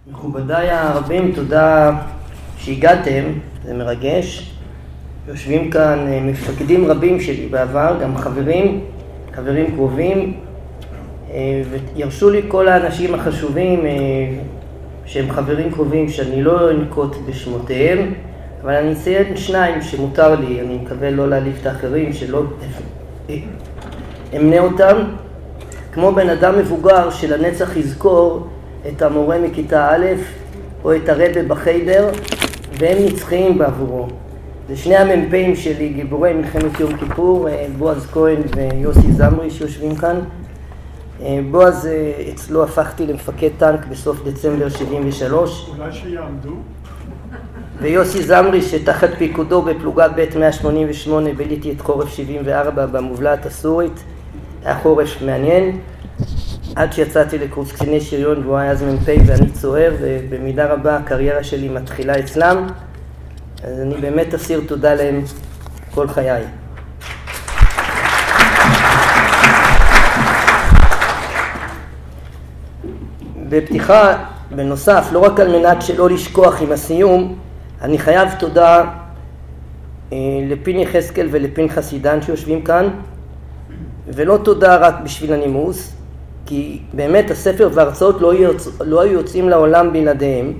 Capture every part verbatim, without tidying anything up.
מכובדיי הרבים, תודה שהגעתם, זה מרגש. יושבים כאן מפקדים רבים שלי בעבר, גם חברים, חברים קרובים, וירשו לי כל האנשים החשובים שהם חברים קרובים שאני לא אנקוט בשמותיהם, אבל אני אציין שניים שמותר לי, אני מקווה לא להעליב את האחרים, שלא אמנה אותם. כמו בן אדם מבוגר שלנצח יזכור את המורה מכיתה א' או את הרבא בחיידר, והם נצחיים בעבורו. זה שני המ"פים שלי, גיבורי מלחמת יום כיפור, בועז כהן ויוסי זמרי שיושבים כאן. בועז, אצלו הפכתי למפקד טנק בסוף דצמבר שבעים ושלוש. אולי שיעמדו. ויוסי זמרי שתחת פיקודו בפלוגת ב' מאה שמונים ושמונה ביליתי את חורף שבעים וארבע במובלעת הסורית. היה חורף מעניין, עד שיצאתי לקורס קציני שריון והוא היה אז מ"פ ואני צוער, ובמידה רבה הקריירה שלי מתחילה אצלם, אז אני באמת אסיר תודה להם כל חיי. בפתיחה, בנוסף, לא רק על מנת שלא לשכוח עם הסיום, אני חייב תודה אה, לפיני חזקאל ולפנחס עידן שיושבים כאן, ולא תודה רק בשביל הנימוס, כי באמת הספר וההרצאות לא, יוצ... לא היו יוצאים לעולם בלעדיהם,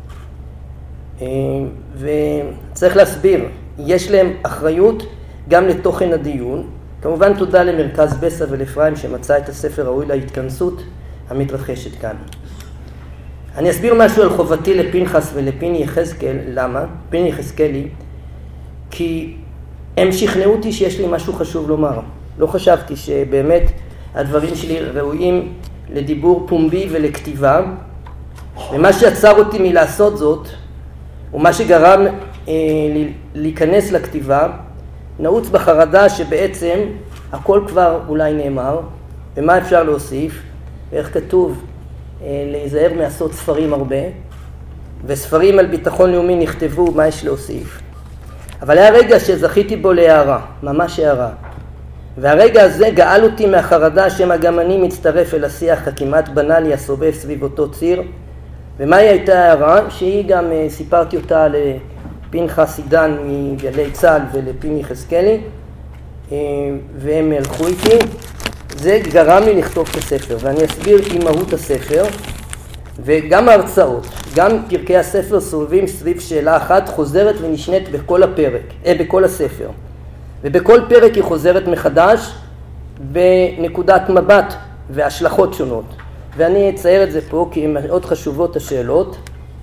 וצריך להסביר, יש להם אחריות גם לתוכן הדיון. כמובן תודה למרכז בסה ולפריים שמצא את הספר ראוי להתכנסות המתרחשת כאן. אני אסביר משהו על חובתי לפנחס ולפיני יחזקאל. למה? פיני יחזקאלי, כי הם שכנעו אותי שיש לי משהו חשוב לומר. לא חשבתי שבאמת הדברים שלי ראויים לדיבור פומבי ולכתיבה, ומה שעצר אותי מלעשות זאת, ומה שגרם אה, להיכנס לכתיבה, נעוץ בחרדה שבעצם הכל כבר אולי נאמר, ומה אפשר להוסיף, ואיך כתוב, אה, להיזהר מעשות ספרים הרבה, וספרים על ביטחון לאומי נכתבו, מה יש להוסיף. אבל היה רגע שזכיתי בו להערה, ממש הערה. והרגע הזה גאל אותי מהחרדה שמה גם אני מצטרף אל השיח הכמעט בנאלי הסובב סביב אותו ציר. ומה היא הייתה הערה? שהיא גם סיפרתי אותה לפנחס עידן מגלי צה"ל ולפיני יחזקאלי, והם הלכו איתי. זה גרם לי לכתוב את הספר, ואני אסביר עם מהות הספר, וגם ההרצאות, גם פרקי הספר סובבים סביב שאלה אחת חוזרת ונשנית בכל הפרק, אה, בכל הספר. ובכל פרק היא חוזרת מחדש בנקודת מבט והשלכות שונות. ואני אצייר את זה פה כי הן מאוד חשובות השאלות.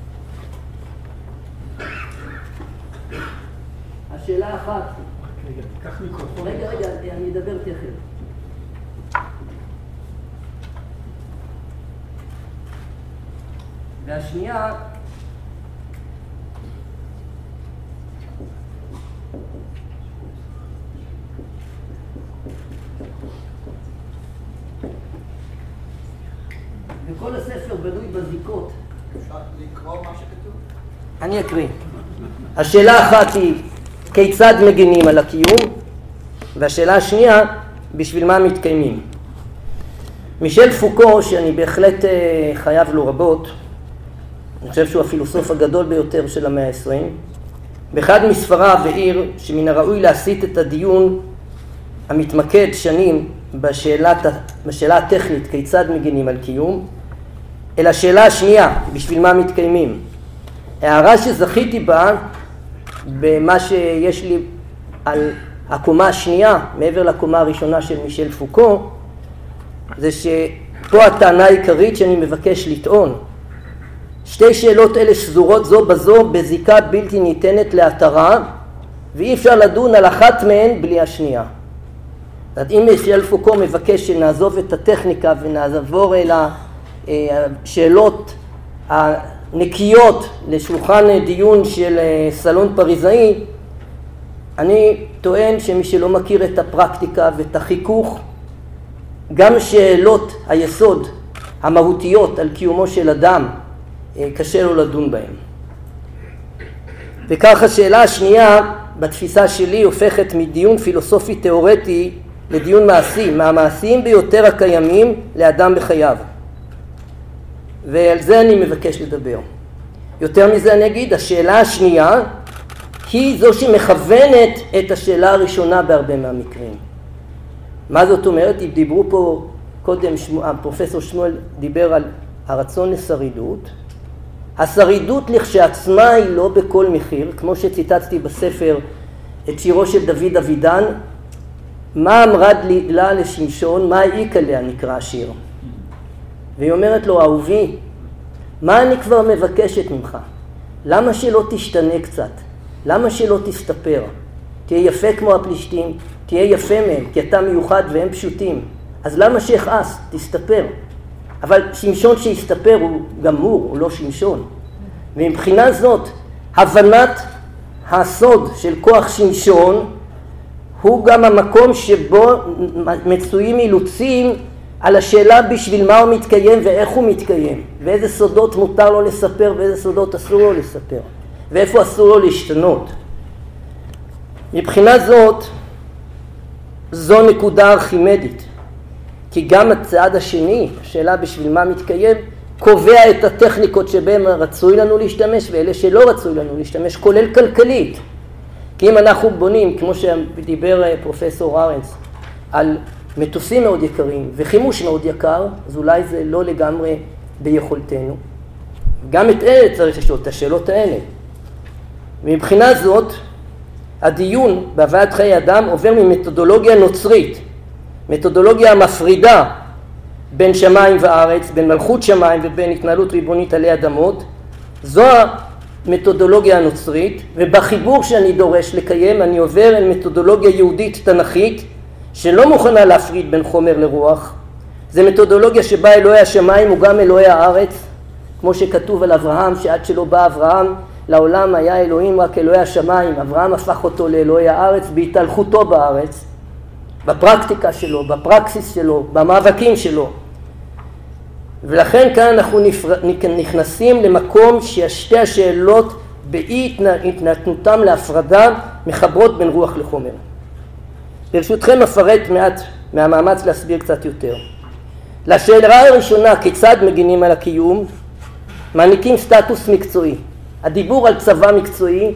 השאלה אחת. רגע, קח מיקרופון. רגע, רגע, אני אדבר תכף. והשנייה, וכל הספר בנוי בזיקות. אפשר לקרוא מה שכתוב? אני אקריא. השאלה האחת היא, כיצד מגינים על הקיום? והשאלה השנייה, בשביל מה מתקיימים? מישל פוקו, שאני בהחלט חייב לו רבות, אני חושב שהוא הפילוסוף הגדול ביותר של המאה העשרים, באחד מספריו העיר שמן הראוי להסיט את הדיון המתמקד שנים בשאלת, בשאלה הטכנית כיצד מגינים על קיום, אל השאלה השנייה, בשביל מה מתקיימים. הערה שזכיתי בה, במה שיש לי על הקומה השנייה, מעבר לקומה הראשונה של מישל פוקו, זה שפה הטענה העיקרית שאני מבקש לטעון. שתי שאלות אלה שזורות זו בזו בזיקה בלתי ניתנת להתרה, ואי אפשר לדון על אחת מהן בלי השנייה. אם מישל פוקו מבקש שנעזוב את הטכניקה ונעבור אל השאלות הנקיות לשולחן דיון של סלון פריזאי, אני טוען שמי שלא מכיר את הפרקטיקה ואת החיכוך, גם שאלות היסוד המהותיות על קיומו של אדם, קשה לו לדון בהם. וכך השאלה השנייה בתפיסה שלי הופכת מדיון פילוסופי תיאורטי לדיון מעשי, מהמעשיים ביותר הקיימים לאדם בחייו. ועל זה אני מבקש לדבר. יותר מזה אני אגיד, השאלה השנייה היא זו שמכוונת את השאלה הראשונה בהרבה מהמקרים. מה זאת אומרת? דיברו פה קודם, הפרופסור שמואל דיבר על הרצון לשרידות. השרידות לכשעצמה היא לא בכל מחיר, כמו שציטטתי בספר את שירו של דוד אבידן, מה אמרה לה לשמשון, מה העיק עליה נקרא השיר. והיא אומרת לו, אהובי, מה אני כבר מבקשת ממך? למה שלא תשתנה קצת? למה שלא תסתפר? תהיה יפה כמו הפלישתים, תהיה יפה מהם, כי אתה מיוחד והם פשוטים. אז למה שיכעס? תסתפר. אבל שמשון שיסתפר הוא גמור, הוא לא שמשון. ומבחינה זאת, הבנת הסוד של כוח שמשון, הוא גם המקום שבו מצויים אילוצים על השאלה בשביל מה הוא מתקיים ואיך הוא מתקיים, ואיזה סודות מותר לו לספר ואיזה סודות אסור לו לספר, ואיפה אסור לו להשתנות. מבחינה זאת, זו נקודה ארכימדית, כי גם הצעד השני, השאלה בשביל מה מתקיים, קובע את הטכניקות שבהם רצוי לנו להשתמש ואלה שלא רצוי לנו להשתמש, כולל כלכלית. כי אם אנחנו בונים, כמו שדיבר פרופסור ארנס, על מטוסים מאוד יקרים וחימוש מאוד יקר, אז אולי זה לא לגמרי ביכולתנו. גם את אלה צריך לשאול, את השאלות האלה. מבחינה זאת, הדיון בהוויית חיי אדם עובר ממתודולוגיה נוצרית, מתודולוגיה המפרידה בין שמיים וארץ, בין מלכות שמיים ובין התנהלות ריבונית עלי אדמות. זו המתודולוגיה הנוצרית, ובחיבור שאני דורש לקיים אני עובר אל מתודולוגיה יהודית תנכית, שלא מוכנה להפריד בין חומר לרוח. זה מתודולוגיה שבה אלוהי השמיים הוא גם אלוהי הארץ, כמו שכתוב על אברהם, שעד שלא בא אברהם לעולם היה אלוהים רק אלוהי השמיים. אברהם הפך אותו לאלוהי הארץ בהתהלכותו בארץ, בפרקטיקה שלו, בפרקסיס שלו, במאבקים שלו. ולכן כאן אנחנו נכנסים למקום ששתי השאלות באי התנתנותם להפרדה מחברות בין רוח לחומר. ברשותכם אפרט מעט מהמאמץ להסביר קצת יותר. לשאלה הראשונה, כיצד מגינים על הקיום, מעניקים סטטוס מקצועי. הדיבור על צבא מקצועי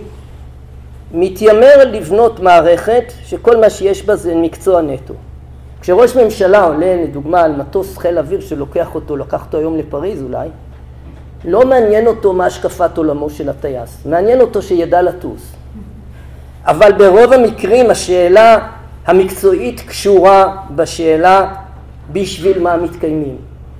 מתיימר לבנות מערכת שכל מה שיש בה זה מקצוע נטו. כשראש ממשלה עולה לדוגמה על מטוס חיל אוויר שלוקח אותו, לקח אותו היום לפריז אולי, לא מעניין אותו מה השקפת עולמו של הטייס, מעניין אותו שידע לטוס. אבל ברוב המקרים השאלה המקצועית קשורה בשאלה בשביל מה מתקיימים.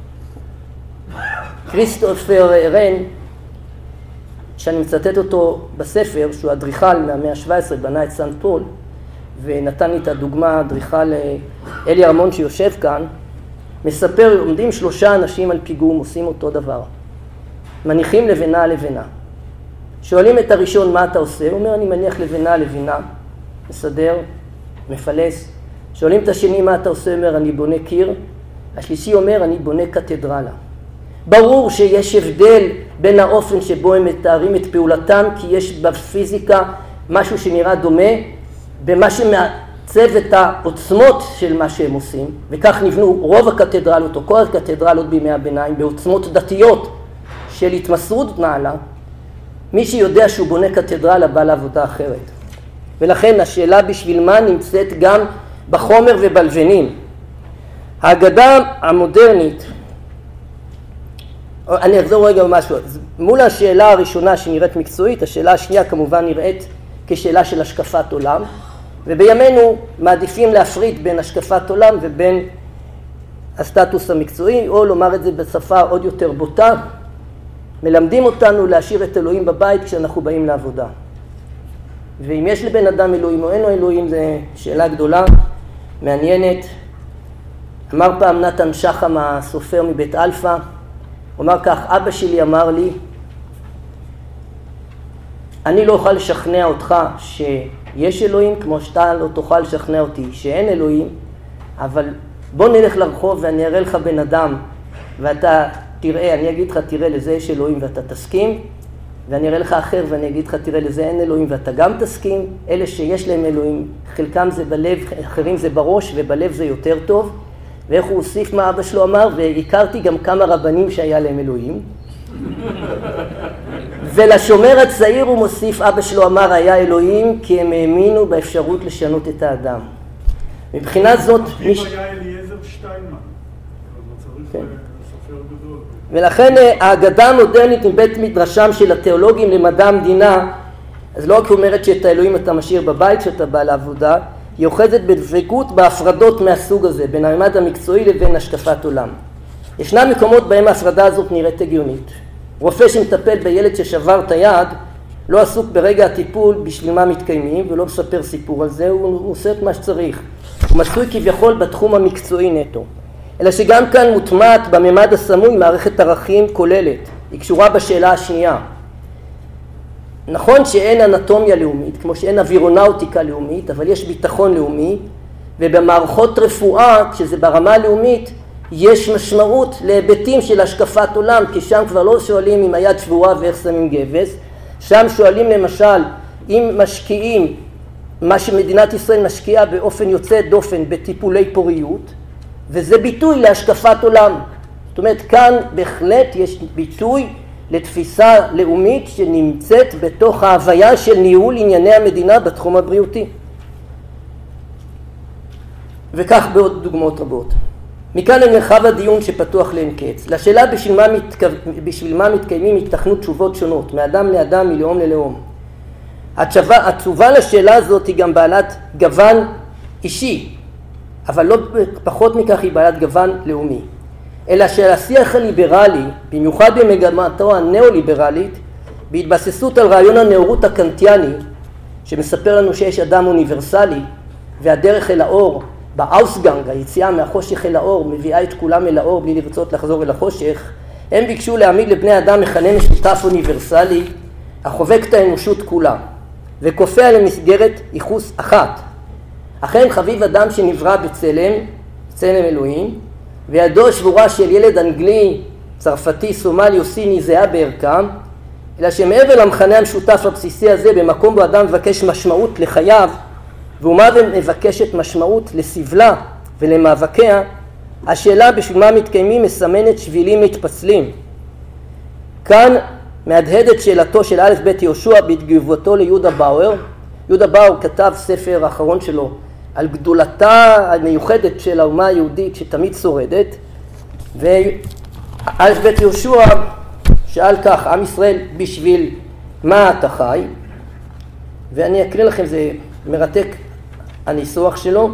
כריסטופר רן, שאני מצטט אותו בספר, שהוא אדריכל מהמאה ה-שבע עשרה, בנה את סנט פול, ונתן לי את הדוגמה, אדריכל אלי ארמון שיושב כאן, מספר, עומדים שלושה אנשים על פיגום, עושים אותו דבר. מניחים לבנה על לבנה. שואלים את הראשון, מה אתה עושה? הוא אומר, אני מניח לבנה על לבנה, מסדר, מפלס. שואלים את השני, מה אתה עושה? הוא אומר, אני בונה קיר. השלישי אומר, אני בונה קתדרלה. ברור שיש הבדל בין האופן שבו הם מתארים את פעולתם, כי יש בפיזיקה משהו שנראה דומה, במה שמעצב את העוצמות של מה שהם עושים, וכך נבנו רוב הקתדרלות, או כל הקתדרלות בימי הביניים, בעוצמות דתיות של התמסרות נעלה. מי שיודע שהוא בונה קתדרלה בא לעבודה אחרת. ולכן השאלה בשביל מה נמצאת גם בחומר ובלבנים. האגדה המודרנית, אני אחזור רגע במשהו, מול השאלה הראשונה שנראית מקצועית, השאלה השנייה כמובן נראית כשאלה של השקפת עולם, ובימינו מעדיפים להפריד בין השקפת עולם ובין הסטטוס המקצועי, או לומר את זה בשפה עוד יותר בוטה, מלמדים אותנו להשאיר את אלוהים בבית כשאנחנו באים לעבודה. ואם יש לבן אדם אלוהים או אין לו אלוהים, זו שאלה גדולה, מעניינת. אמר פעם נתן שחם, הסופר מבית אלפא, הוא אמר כך, אבא שלי אמר לי, אני לא אוכל לשכנע אותך שיש אלוהים, כמו שאתה לא תוכל לשכנע אותי שאין אלוהים, אבל בוא נלך לרחוב ואני אראה לך בן אדם, ואתה תראה, אני אגיד לך, תראה לזה יש אלוהים ואתה תסכים, ואני אראה לך אחר ואני אגיד לך, תראה לזה אין אלוהים ואתה גם תסכים. אלה שיש להם אלוהים, חלקם זה בלב, אחרים זה בראש, ובלב זה יותר טוב. ואיך הוא הוסיף מה אבא שלו אמר, והכרתי גם כמה רבנים שהיה להם אלוהים. ולשומר הצעיר הוא מוסיף, אבא שלו אמר היה אלוהים, כי הם האמינו באפשרות לשנות את האדם. מבחינה זאת... אם היה אליעזר שטיינמן, אז צריך סופר גדול. ולכן ההגדה המודרנית מבית מדרשם של התיאולוגים למדע המדינה, אז לא רק אומרת שאת האלוהים אתה משאיר בבית שאתה בא לעבודה, היא אוחזת בדבקות בהפרדות מהסוג הזה, בין הממד המקצועי לבין השקפת עולם. ישנם מקומות בהם ההפרדה הזאת נראית הגיונית. רופא שמטפל בילד ששבר את היד, לא עסוק ברגע הטיפול בשביל מה מתקיימים, ולא מספר סיפור על זה, הוא עושה את מה שצריך. הוא מצוי כביכול בתחום המקצועי נטו. אלא שגם כאן מוטמעת בממד הסמוי מערכת ערכים כוללת. היא קשורה בשאלה השנייה. נכון שאין אנטומיה לאומית, כמו שאין אווירונאוטיקה לאומית, אבל יש ביטחון לאומי, ובמערכות רפואה, כשזה ברמה הלאומית, יש משמעות להיבטים של השקפת עולם, כי שם כבר לא שואלים אם היד שבורה ואיך שמים גבס, שם שואלים למשל אם משקיעים, מה שמדינת ישראל משקיעה באופן יוצא דופן בטיפולי פוריות, וזה ביטוי להשקפת עולם. זאת אומרת, כאן בהחלט יש ביטוי לתפיסה לאומית שנמצאת בתוך ההוויה של ניהול ענייני המדינה בתחום הבריאותי. וכך בעוד דוגמאות רבות. מכאן למרחב הדיון שפתוח לאין קץ. לשאלה בשביל מה, מתכו... בשביל מה מתקיימים התכנות תשובות שונות, מאדם לאדם, מלאום ללאום. התשובה, התשובה לשאלה הזאת היא גם בעלת גוון אישי, אבל לא פחות מכך היא בעלת גוון לאומי. אלא שהשיח הליברלי, במיוחד במגמתו הנאו-ליברלית, בהתבססות על רעיון הנאורות הקנטיאני, שמספר לנו שיש אדם אוניברסלי, והדרך אל האור, באוסגנג, היציאה מהחושך אל האור, מביאה את כולם אל האור בלי לרצות לחזור אל החושך, הם ביקשו להעמיד לבני אדם מכנה משותף אוניברסלי, החובק את האנושות כולה, וכופה למסגרת ייחוס אחת. אכן חביב אדם שנברא בצלם, צלם אלוהים, וידו שבורה של ילד אנגלי, צרפתי, סומלי או סיני זהה בערכם, אלא שמעבר למכנה המשותף הבסיסי הזה, במקום בו אדם מבקש משמעות לחייו, ואומה מבקשת משמעות לסבלה ולמאבקיה, השאלה בשביל מה מתקיימים מסמנת שבילים מתפצלים. כאן מהדהדת שאלתו של א' ב' יהושע בתגובתו ליהודה באואר. יהודה באואר כתב ספר האחרון שלו על גדולתה המיוחדת של האומה היהודית שתמיד שורדת, וא' ב' יהושע שאל כך, עם ישראל בשביל מה אתה חי? ואני אקריא לכם, זה מרתק הניסוח שלו.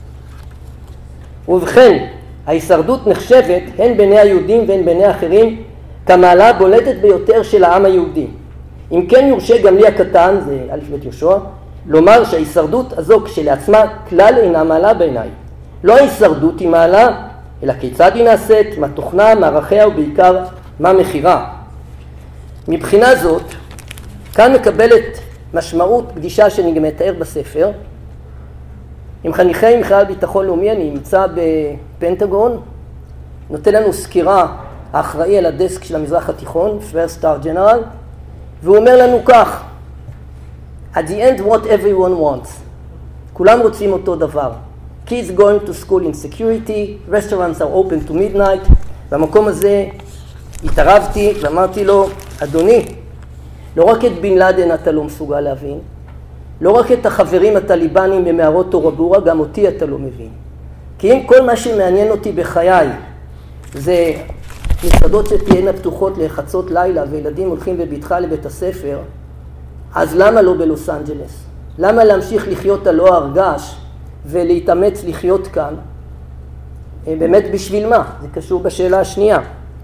ובכן, ההישרדות נחשבת הן בעיני היהודים והן בעיני האחרים כמעלה הבולטת ביותר של העם היהודי. אם כן יורשה גם לי הקטן, זה א' ב' יהושע, לומר שההישרדות הזו כשלעצמה כלל אינה מעלה בעיניי. לא ההישרדות היא מעלה, אלא כיצד היא נעשית, מה תוכנה, מה ערכיה ובעיקר מה מחירה. מבחינה זאת, כאן מקבלת משמעות פגישה שאני גם מתאר בספר. עם חניכי מכללת ביטחון לאומי, אני נמצא בפנטגון, נותן לנו סקירה האחראי על הדסק של המזרח התיכון, First Star General, והוא אומר לנו כך, at the end what everyone wants. כולם רוצים אותו דבר. Kids going to school in security, restaurants are open to midnight. במקום הזה התערבתי ואמרתי לו, אדוני, לא רק את בן לאדן אתה לא מסוגל להבין, לא רק את החברים הטליבנים במערות טורבורה, גם אותי אתה לא מבין. כי אם כל מה שמעניין אותי בחיי זה מסעדות שתהיינה פתוחות לחצות לילה וילדים הולכים בביתך לבית הספר, אז למה לא בלוס אנג'לס? למה להמשיך לחיות על לא הרגש ולהתאמץ לחיות כאן? באמת בשביל מה? זה קשור בשאלה השנייה.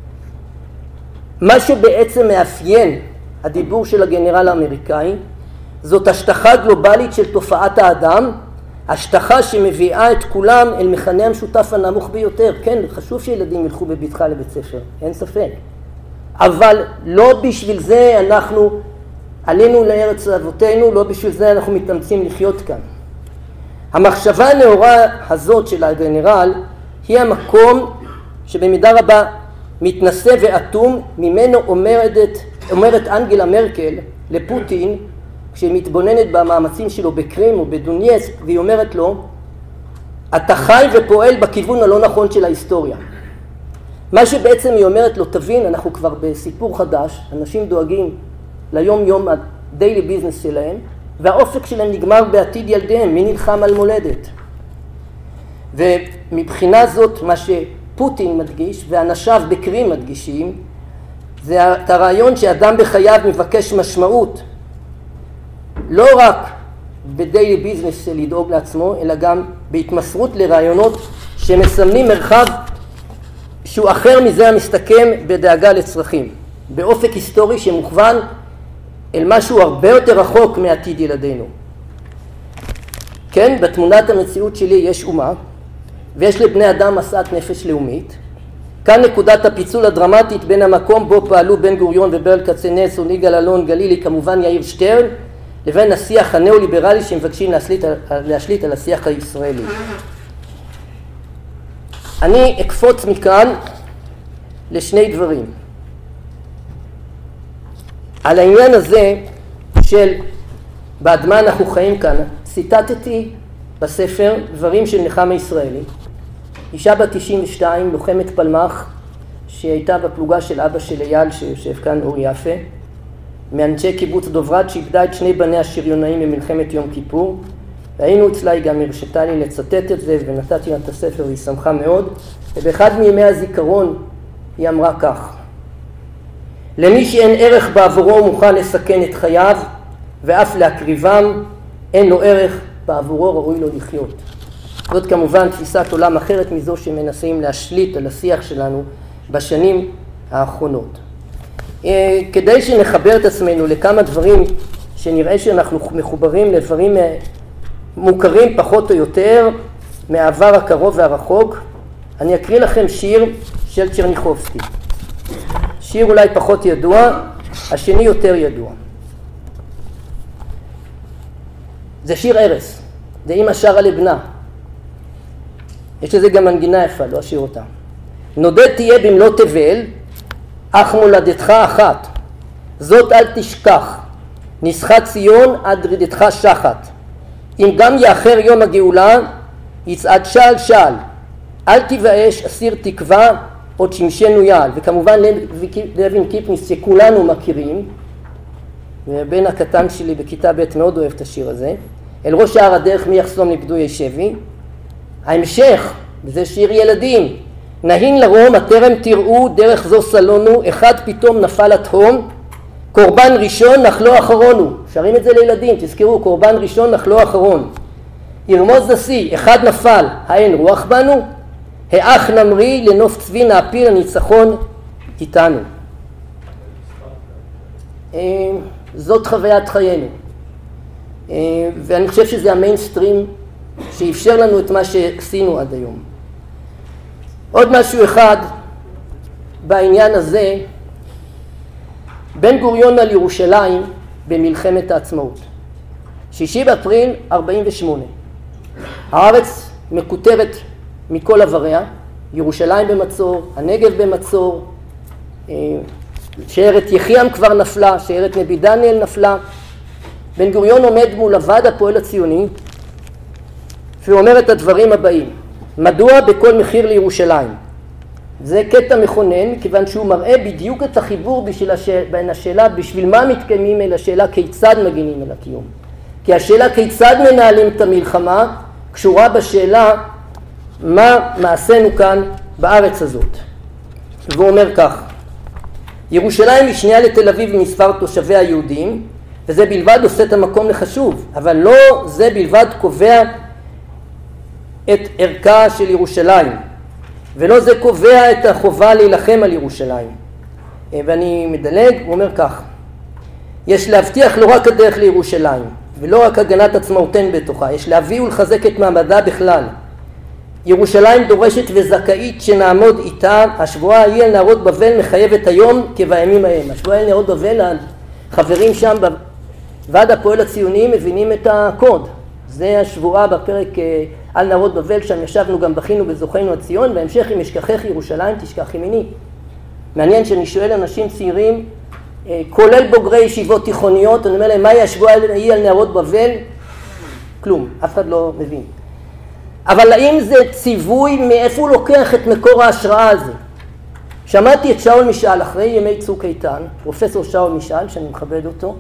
מה שבעצם מאפיין הדיבור של הגנרל האמריקאי, זאת השטחה גלובלית של תופעת האדם, השטחה שמביאה את כולם אל מכנה המשותף הנמוך ביותר. כן, חשוב שילדים ילכו בביתך לבית ספר, אין ספק. אבל לא בשביל זה אנחנו עלינו לארץ אבותינו, לא בשביל זה אנחנו מתאמצים לחיות כאן. המחשבה הנאורה הזאת של הגנרל היא המקום שבמידה רבה מתנשא ואטום, ממנו אומרת, אומרת אנגלה מרקל לפוטין, כשהיא מתבוננת במאמצים שלו בקרים ובדונייסק, והיא אומרת לו אתה חי ופועל בכיוון הלא נכון של ההיסטוריה. מה שבעצם היא אומרת לו, תבין, אנחנו כבר בסיפור חדש, אנשים דואגים ליום יום הדיילי ביזנס שלהם, והאופק שלהם נגמר בעתיד ילדיהם, מי נלחם על מולדת. ומבחינה זאת, מה שפוטין מדגיש, ואנשיו בקרים מדגישים, זה את הרעיון שאדם בחייו מבקש משמעות, לא רק בדיילי ביזנס של לדאוג לעצמו, אלא גם בהתמסרות לרעיונות שמסמנים מרחב שהוא אחר מזה המסתכם בדאגה לצרכים, באופק היסטורי שמוכוון אל משהו הרבה יותר רחוק מעתיד ילדינו. כן, בתמונת המציאות שלי יש אומה, ויש לבני אדם משאת נפש לאומית. כאן נקודת הפיצול הדרמטית בין המקום בו פעלו בן גוריון וברל כצנלסון, יגאל אלון, גלילי, כמובן יאיר שטרן, לבין השיח הנאו-ליברלי שמבקשים להשליט, להשליט על השיח הישראלי. אני אקפוץ מכאן לשני דברים. על העניין הזה של בעד מה אנחנו חיים כאן, ציטטתי בספר דברים של נחמה ישראלי, אישה בת תשעים ושתיים, לוחמת פלמ"ח, שהייתה בפלוגה של אבא של אייל שיושב כאן, אור יפה, מאנשי קיבוץ דוברת, שאיבדה את שני בניה השריונאים במלחמת יום כיפור. והיינו אצלה, היא גם הרשתה לי לצטט את זה, ונתתי לה את הספר והיא שמחה מאוד. ובאחד מימי הזיכרון היא אמרה כך: למי שאין ערך בעבורו הוא מוכן לסכן את חייו ואף להקריבם, אין לו ערך בעבורו ראוי לו לחיות. זאת כמובן תפיסת עולם אחרת מזו שמנסים להשליט על השיח שלנו בשנים האחרונות. כדי שנחבר את עצמנו לכמה דברים שנראה שאנחנו מחוברים לדברים מוכרים פחות או יותר מהעבר הקרוב והרחוק, אני אקריא לכם שיר של צ'רניחובסקי. שיר אולי פחות ידוע, השני יותר ידוע. זה שיר ערש, זה אמא שרה לבנה. יש לזה גם מנגינה יפה, לא אשיר אותה. נודד תהיה במלוא תבל, אך מולדתך אחת, זאת אל תשכח, ניסחה ציון עד רדתך שחת. אם גם יאחר יום הגאולה, יצעד שעל שעל, אל תיבאש, אסיר תקווה, עוד שמשנו יעל. וכמובן לוין קיפניס שכולנו מכירים, והבן הקטן שלי בכיתה ב' מאוד אוהב את השיר הזה, אל ראש שער הדרך מי יחסום לפדויי שבי. ההמשך, וזה שיר ילדים, נהין לרום, הטרם תראו, דרך זו סלונו, אחד פתאום נפל התהום, קורבן ראשון אך לא אחרון הוא. שרים את זה לילדים, תזכרו, קורבן ראשון אך לא אחרון. ירמוז נשיא, אחד נפל, האין רוח בנו, האח נמרי לנוף צבי נעפיל הניצחון איתנו. זאת חוויית חיינו. ואני חושב שזה המיינסטרים שאפשר לנו את מה שעשינו עד היום. עוד משהו אחד בעניין הזה, בן גוריון על ירושלים במלחמת העצמאות. שישי באפריל ארבעים ושמונה. הארץ מקוטרת מכל עבריה, ירושלים במצור, הנגב במצור, שיירת יחיעם כבר נפלה, שיירת נבי דניאל נפלה. בן גוריון עומד מול הוועד הפועל הציוני, והוא אומר את הדברים הבאים: מדוע בכל מחיר לירושלים? זה קטע מכונן, כיוון שהוא מראה בדיוק את החיבור בשביל השאל, בין השאלה בשביל מה מתקיימים אל השאלה כיצד מגינים אל הקיום. כי השאלה כיצד מנהלים את המלחמה קשורה בשאלה מה מעשינו כאן בארץ הזאת. והוא אומר כך: ירושלים היא שנייה לתל אביב במספר תושביה היהודים, וזה בלבד עושה את המקום לחשוב, אבל לא זה בלבד קובע את ערכה של ירושלים, ולא זה קובע את החובה להילחם על ירושלים. ואני מדלג, הוא אומר כך: יש להבטיח לא רק הדרך לירושלים, ולא רק הגנת עצמאותן בתוכה, יש להביא ולחזק את מעמדה בכלל. ירושלים דורשת וזכאית שנעמוד איתה, השבועה ההיא על נהרות בבל מחייבת היום כבימים ההם. השבועה על נהרות בבל, החברים שם בוועד הפועל הציוני מבינים את הקוד. זה השבועה בפרק על נהרות בבל, שם ישבנו גם בכינו בזוכנו הציון, בהמשך אם אשכחך ירושלים תשכח ימיני. מעניין שאני שואל אנשים צעירים, כולל בוגרי ישיבות תיכוניות, אני אומר להם, מהי השבועה ההיא על נהרות בבל? כלום, אף אחד לא מבין. אבל האם זה ציווי, מאיפה הוא לוקח את מקור ההשראה הזה? שמעתי את שאול משאל אחרי ימי צוק איתן, פרופסור שאול משאל, שאני מכבד אותו,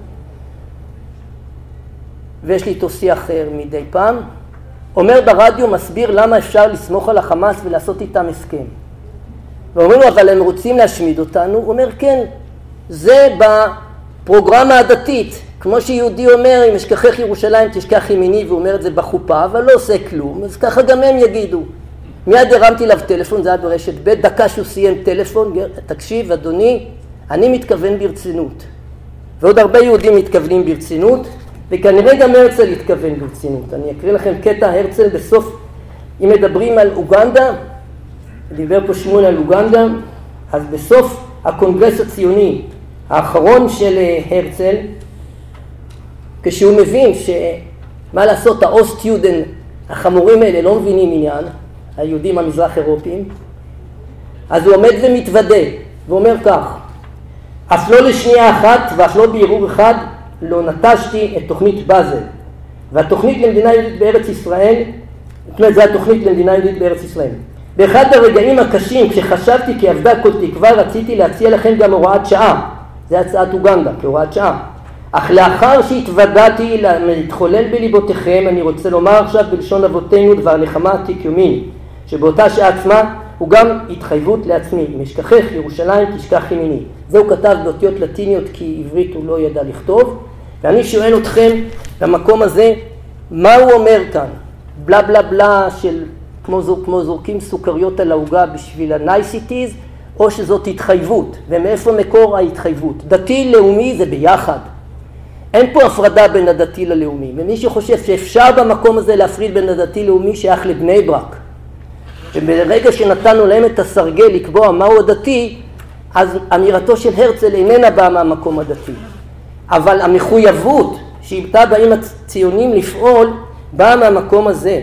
ויש לי איתו שיח מדי פעם, אומר ברדיו, מסביר למה אפשר לסמוך על החמאס ולעשות איתם הסכם. ואומרים לו, אבל הם רוצים להשמיד אותנו. הוא אומר, כן, זה בפרוגרמה הדתית. כמו שיהודי אומר, אם אשכחך ירושלים תשכח ימיני, והוא אומר את זה בחופה, אבל לא עושה כלום, אז ככה גם הם יגידו. מיד הרמתי אליו טלפון, זה היה ברשת ב', דקה שהוא סיים טלפון, תקשיב, אדוני, אני מתכוון ברצינות. ועוד הרבה יהודים מתכוונים ברצינות, וכנראה גם הרצל התכוון ברצינות. אני אקריא לכם קטע הרצל בסוף, אם מדברים על אוגנדה, דיבר פה שמואל על אוגנדה, אז בסוף הקונגרס הציוני האחרון של הרצל, כשהוא מבין שמה לעשות, האוסט-יודן, החמורים האלה לא מבינים עניין, היהודים המזרח אירופיים, אז הוא עומד ומתוודה, ואומר כך, אף לא לשנייה אחת ואף לא בערעור אחד, לא נטשתי את תוכנית באזל, והתוכנית למדינה יהודית בארץ ישראל, זאת אומרת, זו התוכנית למדינה יהודית בארץ ישראל. באחד הרגעים הקשים, כשחשבתי כי עבדה כל תקווה, רציתי להציע לכם גם הוראת שעה, זה הצעת אוגנדה, כהוראת שעה. אך לאחר שהתוודעתי להתחולל בליבותיכם, אני רוצה לומר עכשיו בלשון אבותינו דבר נחמה עתיק יומין, שבאותה שעה עצמה הוא גם התחייבות לעצמי, אם אשכחך ירושלים תשכח ימיני. זה הוא כתב באותיות לטיניות כי עברית הוא לא ידע לכתוב, ואני שואל אתכם במקום הזה, מה הוא אומר כאן? בלה בלה בלה של כמו, זור, כמו זורקים סוכריות על העוגה בשביל הנייסיטיז, או שזאת התחייבות, ומאיפה מקור ההתחייבות? דתי לאומי זה ביחד. אין פה הפרדה בין הדתי ללאומי, ומי שחושב שאפשר במקום הזה להפריד בין הדתי לאומי שייך לבני ברק, וברגע שנתנו להם את הסרגל לקבוע מהו הדתי, אז אמירתו של הרצל איננה באה מהמקום הדתי. אבל המחויבות שאיתה באים הציונים לפעול, באה מהמקום הזה.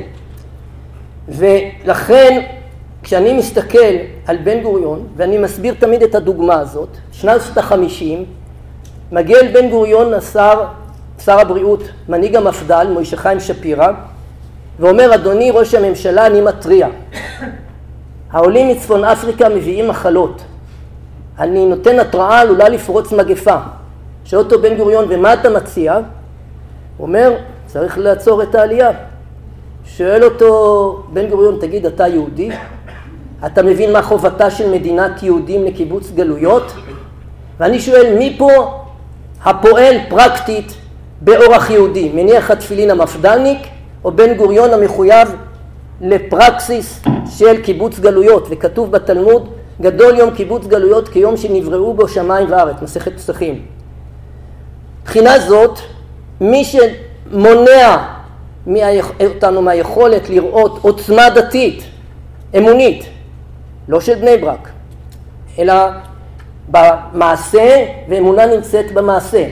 ולכן, כשאני מסתכל על בן גוריון, ואני מסביר תמיד את הדוגמה הזאת, שנת החמישים, מגיע אל בן גוריון השר, שר הבריאות, מנהיג המפד"ל, מוישה חיים שפירא, ואומר, אדוני ראש הממשלה, אני מטריע. העולים מצפון אפריקה מביאים מחלות. אני נותן התראה, עלולה לפרוץ מגפה. שואל אותו בן גוריון, ומה אתה מציע? הוא אומר, צריך לעצור את העלייה. שואל אותו בן גוריון, תגיד, אתה יהודי? אתה מבין מה חובתה של מדינת יהודים לקיבוץ גלויות? ואני שואל, מי פה הפועל פרקטית באורח יהודי? מניח התפילין המפד"לניק, או בן גוריון המחויב לפרקסיס של קיבוץ גלויות? וכתוב בתלמוד, גדול יום קיבוץ גלויות כיום שנבראו בו שמיים וארץ, מסכת פסחים. מבחינה זאת, מי שמונע אותנו מהיכולת לראות עוצמה דתית, אמונית, לא של בני ברק, אלא במעשה, ואמונה נמצאת במעשה.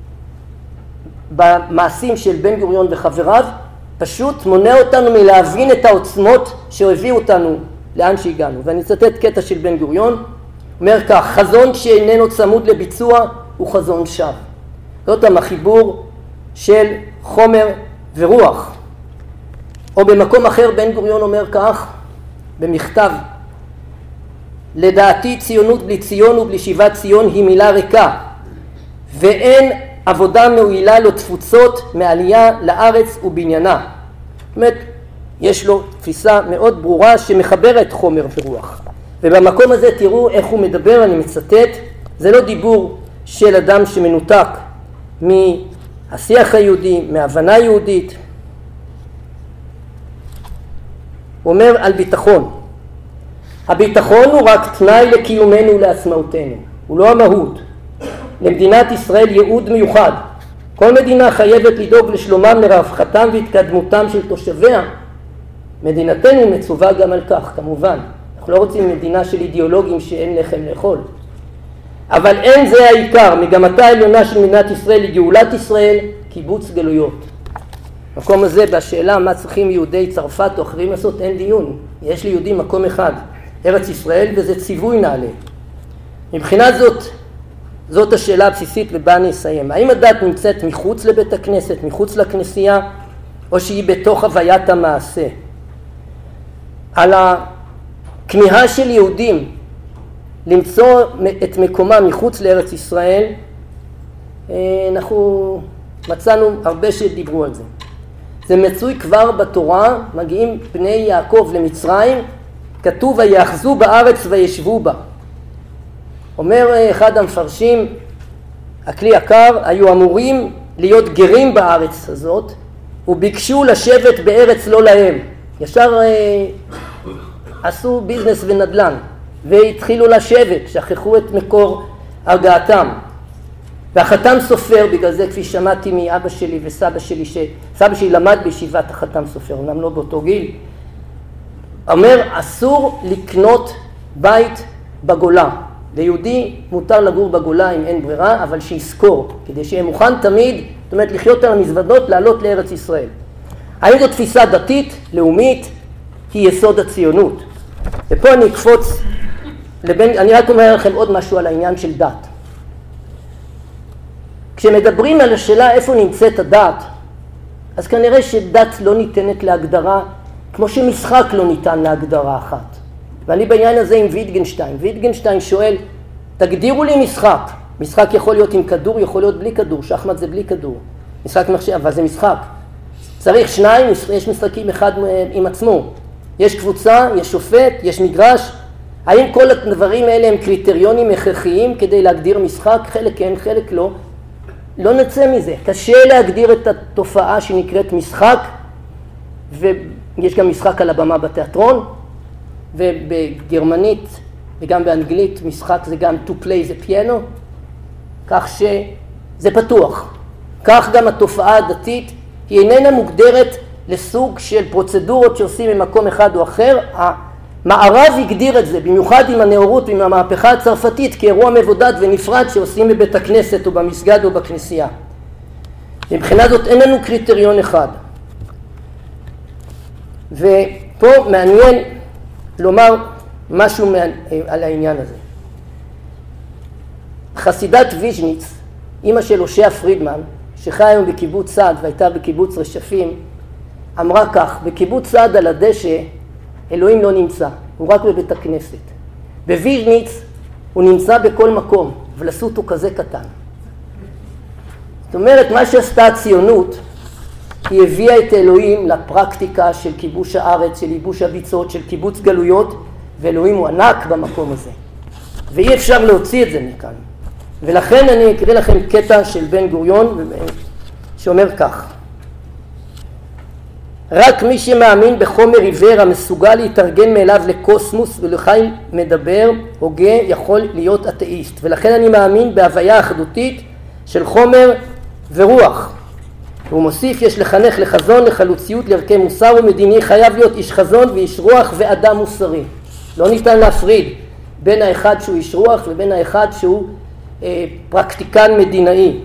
במעשים של בן גוריון וחבריו, פשוט מונע אותנו מלהבין את העוצמות שהביאו אותנו לאן שהגענו. ואני אצטט קטע של בן גוריון, אומר כך, חזון שאיננו צמוד לביצוע הוא חזון שווא. זאת החיבור של חומר ורוח. או במקום אחר בן גוריון אומר כך, במכתב, לדעתי ציונות בלי ציון ובלי שיבת ציון היא מילה ריקה, ואין עבודה מועילה לתפוצות מעלייה לארץ ובניינה. זאת אומרת, יש לו תפיסה מאוד ברורה שמחברת חומר ורוח. ובמקום הזה תראו איך הוא מדבר, אני מצטט, זה לא דיבור של אדם שמנותק מהשיח היהודי, מהבנה יהודית. הוא אומר על ביטחון. הביטחון הוא רק תנאי לקיומנו ולעצמאותנו, הוא לא המהות. למדינת ישראל ייעוד מיוחד. כל מדינה חייבת לדאוג לשלומם, לרווחתם והתקדמותם של תושביה. מדינתנו מצווה גם על כך, כמובן. אנחנו לא רוצים מדינה של אידיאולוגים שאין לחם לאכול. אבל אין זה העיקר. מגמתה העליונה של מדינת ישראל היא גאולת ישראל, קיבוץ גלויות. במקום הזה, בשאלה מה צריכים יהודי צרפת או אחרים לעשות, אין דיון. יש ליהודים מקום אחד, ארץ ישראל, וזה ציווי נעלה. מבחינה זאת, זאת השאלה הבסיסית ובה אני אסיים. האם הדת נמצאת מחוץ לבית הכנסת, מחוץ לכנסייה, או שהיא בתוך הוויית המעשה? על הכמיהה של יהודים למצוא את מקומם מחוץ לארץ ישראל, אנחנו מצאנו הרבה שדיברו על זה. זה מצוי כבר בתורה, מגיעים בני יעקב למצרים, כתוב ויאחזו בארץ וישבו בה. אומר אחד המפרשים, הכלי יקר, היו אמורים להיות גרים בארץ הזאת, וביקשו לשבת בארץ לא להם. ישר אה, עשו ביזנס ונדל"ן, והתחילו לשבת, שכחו את מקור הרגעתם. והחתם סופר, בגלל זה כפי שמעתי מאבא שלי וסבא שלי, שסבא שלי למד בישיבת החתם סופר, אומנם לא באותו גיל, אומר אסור לקנות בית בגולה. ליהודי מותר לגור בגולה אם אין ברירה, אבל שיזכור, כדי שיהיה מוכן תמיד, זאת אומרת לחיות על המזוודות, לעלות לארץ ישראל. האם זו תפיסה דתית, לאומית, היא יסוד הציונות. ופה אני אקפוץ, לבין, אני רק אומר לכם עוד משהו על העניין של דת. כשמדברים על השאלה איפה נמצאת הדת, אז כנראה שדת לא ניתנת להגדרה, כמו שמשחק לא ניתן להגדרה אחת. ואני בעניין הזה עם ויטגנשטיין. ויטגנשטיין שואל, תגדירו לי משחק. משחק יכול להיות עם כדור, יכול להיות בלי כדור. שחמט זה בלי כדור. משחק מחשב, אבל זה משחק. צריך שניים, יש משחקים אחד עם עצמו. יש קבוצה, יש שופט, יש מגרש. האם כל הדברים האלה הם קריטריונים הכרחיים כדי להגדיר משחק? חלק כן, חלק לא. לא נצא מזה. קשה להגדיר את התופעה שנקראת משחק, ויש גם משחק על הבמה בתיאטרון, ובגרמנית וגם באנגלית משחק זה גם to play זה פיאנו, כך שזה פתוח. כך גם התופעה הדתית היא איננה מוגדרת לסוג של פרוצדורות שעושים ממקום אחד או אחר. המערב הגדיר את זה, במיוחד עם הנאורות ועם המהפכה הצרפתית, כאירוע מבודד ונפרד שעושים בבית הכנסת או במסגד או בכנסייה. מבחינה זאת אין לנו קריטריון אחד. ופה מעניין לומר משהו על העניין הזה. חסידת ויז'ניץ, אמא של הושע פרידמן, שחיה היום בקיבוץ סעד והייתה בקיבוץ רשפים, אמרה כך, בקיבוץ סעד על הדשא אלוהים לא נמצא, הוא רק בבית הכנסת. בוויז'ניץ הוא נמצא בכל מקום, אבל עשו אותו כזה קטן. זאת אומרת, מה שעשתה הציונות, היא הביאה את אלוהים לפרקטיקה של כיבוש הארץ, של ייבוש הביצות, של קיבוץ גלויות, ואלוהים הוא ענק במקום הזה. ואי אפשר להוציא את זה מכאן. ולכן אני אקריא לכם קטע של בן גוריון, שאומר כך: רק מי שמאמין בחומר עיוור המסוגל להתארגן מאליו לקוסמוס ולחיים מדבר, הוגה, יכול להיות אתאיסט. ולכן אני מאמין בהוויה אחדותית של חומר ורוח. הוא מוסיף, יש לחנך לחזון, לחלוציות, לערכי מוסר ומדיני, חייב להיות איש חזון ואיש רוח ואדם מוסרי. לא ניתן להפריד בין האחד שהוא איש רוח ובין האחד שהוא אה, פרקטיקן מדינאי.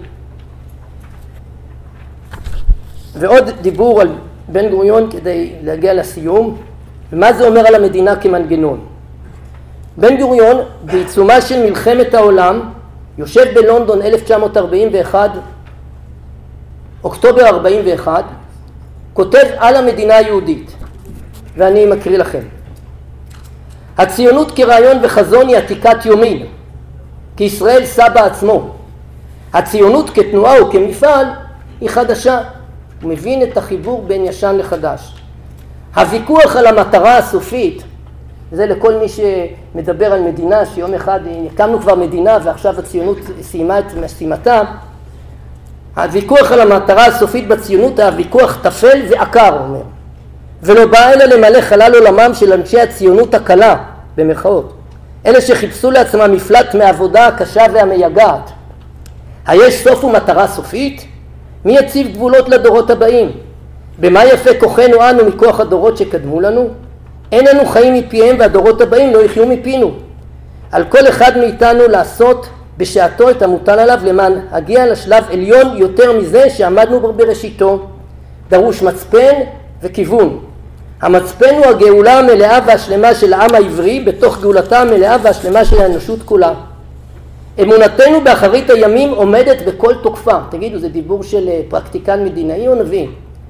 ועוד דיבור על בן גוריון כדי להגיע לסיום, ומה זה אומר על המדינה כמנגנון. בן גוריון בעיצומה של מלחמת העולם, יושב בלונדון אלף תשע מאות ארבעים ואחת, אוקטובר ארבעים ואחת, כותב על המדינה היהודית, ואני מקריא לכם. הציונות כרעיון וחזון היא עתיקת יומין, כי ישראל סבא עצמו. הציונות כתנועה וכמפעל היא חדשה. הוא מבין את החיבור בין ישן לחדש. הוויכוח על המטרה הסופית, זה לכל מי שמדבר על מדינה, שיום אחד הקמנו כבר מדינה ועכשיו הציונות סיימה את משימתה, הוויכוח על המטרה הסופית בציונות היה ויכוח תפל ועקר, אומר. ולא בא אלא למלא חלל עולמם של אנשי הציונות הקלה, במרכאות. אלה שחיפשו לעצמם מפלט מהעבודה הקשה והמייגעת. היש סוף ומטרה סופית? מי יציב גבולות לדורות הבאים? במה יפה כוחנו אנו מכוח הדורות שקדמו לנו? אין לנו חיים מפיהם והדורות הבאים לא יחיו מפינו. על כל אחד מאיתנו לעשות בשעתו את המוטל עליו למען הגיע לשלב עליון יותר מזה שעמדנו בראשיתו. דרוש מצפן וכיוון. המצפן הוא הגאולה המלאה והשלמה של העם העברי בתוך גאולתה המלאה והשלמה של האנושות כולה. אמונתנו באחרית הימים עומדת בכל תוקפה. תגידו, זה דיבור של פרקטיקן מדינאי או נביא?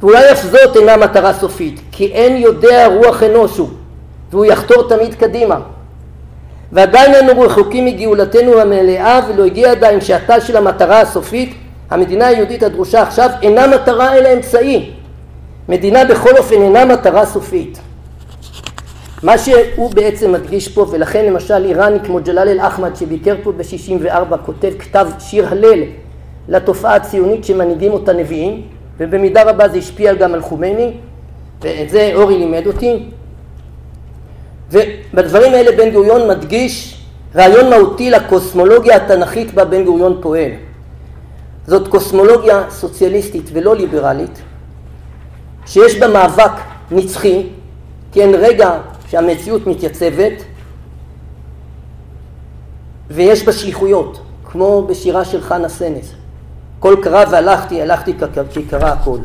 ואולי אף זאת אינה מטרה סופית, כי אין יודע רוח אנושו, והוא יחתור תמיד קדימה. ועדיין אנו רחוקים מגאולתנו המלאה, ולא הגיע עדיין שעתה של המטרה הסופית, המדינה היהודית הדרושה עכשיו, אינה מטרה אלא אמצעי. מדינה בכל אופן אינה מטרה סופית. מה שהוא בעצם מדגיש פה, ולכן למשל איראני כמו ג'לאל אל-אחמד שביקר פה ב-שישים וארבע כותב כתב שיר הלל לתופעה הציונית שמנהיגים אותה נביאים, ובמידה רבה זה השפיע גם על חומייני, ואת זה אורי לימד אותי. ובדברים האלה בן גוריון מדגיש רעיון מהותי לקוסמולוגיה התנ"כית בה בן גוריון פועל. זאת קוסמולוגיה סוציאליסטית ולא ליברלית, שיש בה מאבק נצחי, כי אין רגע שהמציאות מתייצבת, ויש בה שליחויות, כמו בשירה של חנה סנש. כל קרא והלכתי, הלכתי כי קרא הכל.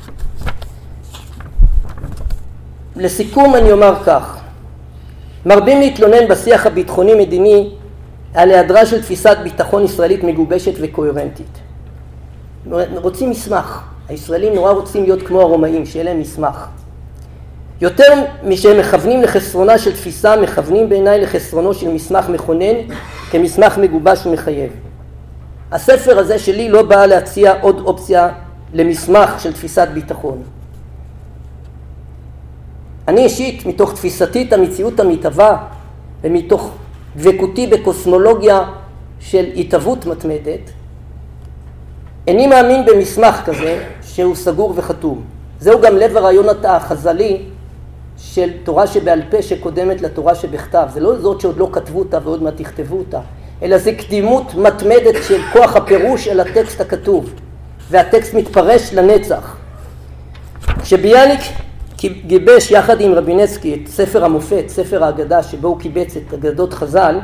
לסיכום אני אומר כך, מרבים להתלונן בשיח הביטחוני-מדיני על היעדרה של תפיסת ביטחון ישראלית מגובשת וקוהרנטית. רוצים מסמך, הישראלים נורא רוצים להיות כמו הרומאים, שיהיה להם מסמך. יותר משהם מכוונים לחסרונה של תפיסה, מכוונים בעיניי לחסרונו של מסמך מכונן, כמסמך מגובש ומחייב. הספר הזה שלי לא בא להציע עוד אופציה למסמך של תפיסת ביטחון. אני אישית, מתוך תפיסתי את המציאות המתהווה, ומתוך דבקותי בקוסמולוגיה של התהוות מתמדת, איני מאמין במסמך כזה שהוא סגור וחתום. זהו גם לב הרעיון החז"לי של תורה שבעל פה שקודמת לתורה שבכתב. זה לא זאת שעוד לא כתבו אותה ועוד מה תכתבו אותה, אלא זה קדימות מתמדת של כוח הפירוש אל הטקסט הכתוב, והטקסט מתפרש לנצח. כשביאליק גיבש יחד עם רבינסקי את ספר המופת, ספר ההגדה שבו הוא קיבץ את אגדות חז"ל,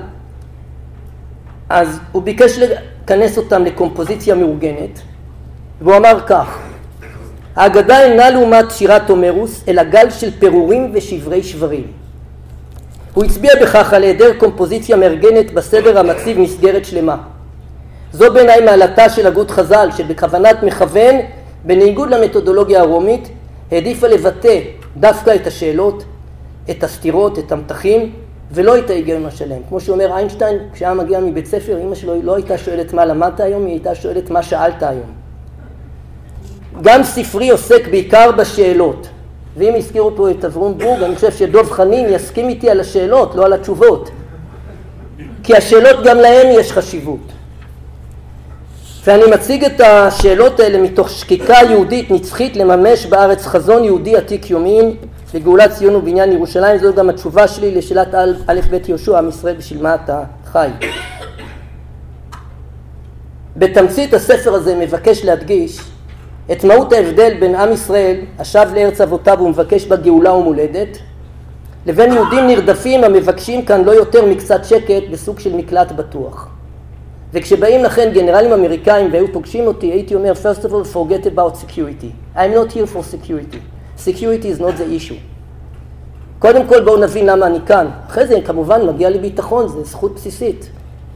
אז הוא ביקש לכנס אותם לקומפוזיציה מאורגנת, והוא אמר כך: ההגדה אינה לעומת שירת הומרוס, אלא גל של פירורים ושברי שברים. הוא הצביע בכך על היעדר קומפוזיציה מארגנת בסדר המציב מסגרת שלמה. זו בעיניי מעלתה של הגות חז"ל, שבכוונת מכוון, בניגוד למתודולוגיה הרומית, העדיפה לבטא דווקא את השאלות, את הסתירות, את המתחים, ולא את ההיגיון השלם. כמו שאומר איינשטיין, כשהיה מגיע מבית ספר, אמא שלו לא הייתה שואלת מה למדת היום, היא הייתה שואלת מה שאלת היום. גם ספרי עוסק בעיקר בשאלות. ואם הזכירו פה את אברום בורג, אני חושב שדוב חנין יסכים איתי על השאלות, לא על התשובות. כי השאלות גם להם יש חשיבות. ואני מציג את השאלות האלה מתוך שקיקה יהודית נצחית לממש בארץ חזון יהודי עתיק יומין לגאולת ציון ובניין ירושלים. זו גם התשובה שלי לשאלת א' ב' יהושע, עם ישראל בשביל מה אתה חי. בתמצית הספר הזה מבקש להדגיש את מהות ההבדל בין עם ישראל השב לארץ אבותיו ומבקש בגאולה ומולדת, לבין יהודים נרדפים המבקשים כאן לא יותר מקצת שקט בסוג של מקלט בטוח. וכשבאים לכן גנרלים אמריקאים והיו פוגשים אותי, הייתי אומר, first of all, forget about security. I'm not here for security. Security is not the issue. קודם כל בואו נבין למה אני כאן. אחרי זה כמובן מגיע לי ביטחון, זה זכות בסיסית.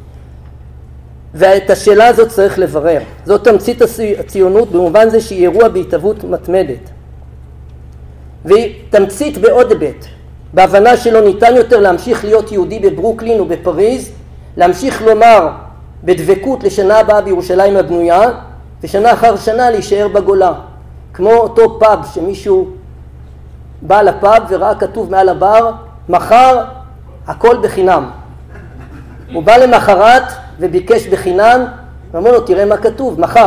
ואת השאלה הזאת צריך לברר. זאת תמצית הציונות במובן זה שהיא אירוע בהתהוות מתמדת. והיא תמצית בעוד היבט, בהבנה שלא ניתן יותר להמשיך להיות יהודי בברוקלין או בפריז, להמשיך לומר בדבקות לשנה הבאה בירושלים הבנויה, ושנה אחר שנה להישאר בגולה. כמו אותו פאב שמישהו בא לפאב וראה כתוב מעל הבר, מחר הכל בחינם. הוא בא למחרת וביקש בחינם, ואמרו לו, תראה מה כתוב, מחר.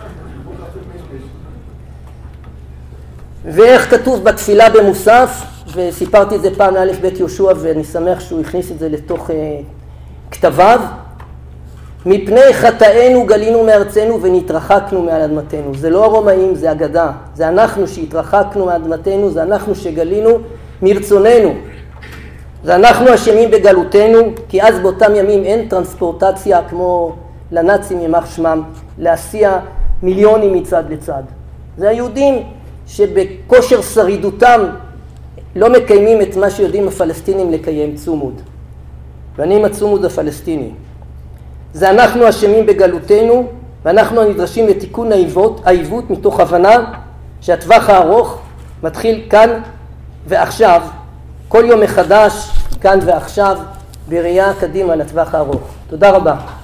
ואיך כתוב בתפילה במוסף, וסיפרתי את זה פעם לאלף בית יהושע, ואני שמח שהוא הכניס את זה לתוך uh, כתביו, מפני חטאינו גלינו מארצנו ונתרחקנו מעל אדמתנו. זה לא הרומאים, זה אגדה. זה אנחנו שהתרחקנו מאדמתנו, זה אנחנו שגלינו מרצוננו. זה אנחנו אשמים בגלותנו, כי אז באותם ימים אין טרנספורטציה כמו לנאצים ימח שמם, להסיע מיליונים מצד לצד. זה היהודים שבכושר שרידותם לא מקיימים את מה שיודעים הפלסטינים לקיים, צומוד. ואני עם הצומוד הפלסטיני. זה אנחנו אשמים בגלותנו, ואנחנו נדרשים לתיקון העיוות, העיוות מתוך הבנה שהטווח הארוך מתחיל כאן ועכשיו, כל יום מחדש, כאן ועכשיו, בראייה קדימה לטווח הארוך. תודה רבה.